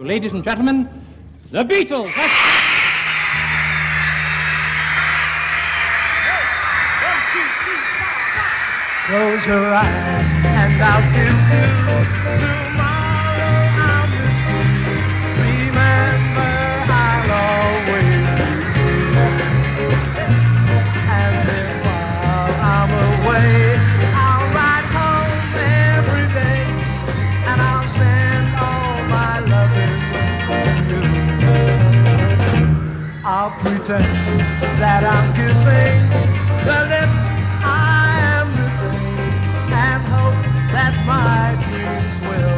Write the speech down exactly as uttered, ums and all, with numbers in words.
Ladies and gentlemen, the Beatles. Close your eyes and I'll kiss you. Tomorrow I'll miss you. Remember, I'll always miss you. And then while I'm away, I'll ride home every day, and I'll send all my loving to you. I'll pretend that I'm kissing the lips I am missing, and hope that my dreams will